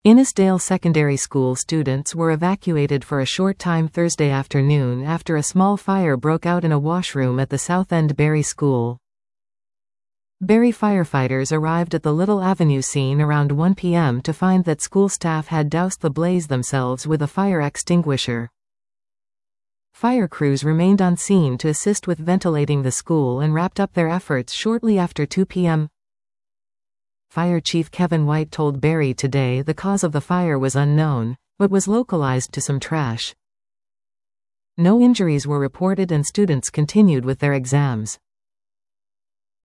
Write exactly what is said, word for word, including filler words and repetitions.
Innisdale Secondary School students were evacuated for a short time Thursday afternoon after a small fire broke out in a washroom at the South End Barry School. Barry firefighters arrived at the Little Avenue scene around one p m to find that school staff had doused the blaze themselves with a fire extinguisher. Fire crews remained on scene to assist with ventilating the school and wrapped up their efforts shortly after two p m Fire Chief Kevin White told Barry Today the cause of the fire was unknown, but was localized to some trash. No injuries were reported and students continued with their exams.